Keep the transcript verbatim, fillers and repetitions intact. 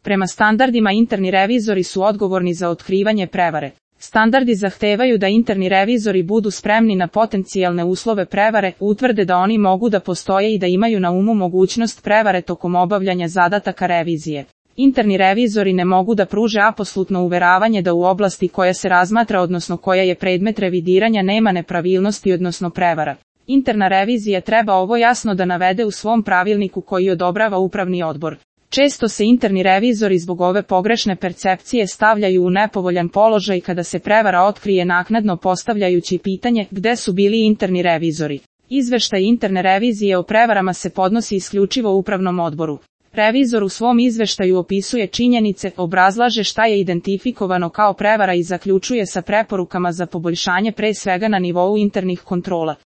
Prema standardima interni revizori su odgovorni za otkrivanje prevare. Standardi zahtevaju da interni revizori budu spremni na potencijalne uslove prevare, utvrde da oni mogu da postoje i da imaju na umu mogućnost prevare tokom obavljanja zadataka revizije. Interni revizori ne mogu da pruže apsolutno uveravanje da u oblasti koja se razmatra odnosno koja je predmet revidiranja nema nepravilnosti odnosno prevara. Interna revizija treba ovo jasno da navede u svom pravilniku koji odobrava upravni odbor. Često se interni revizori zbog ove pogrešne percepcije stavljaju u nepovoljan položaj kada se prevara otkrije naknadno postavljajući pitanje gde su bili interni revizori. Izveštaj interne revizije o prevarama se podnosi isključivo upravnom odboru. Revizor u svom izveštaju opisuje činjenice, obrazlaže šta je identifikovano kao prevara i zaključuje sa preporukama za poboljšanje pre svega na nivou internih kontrola.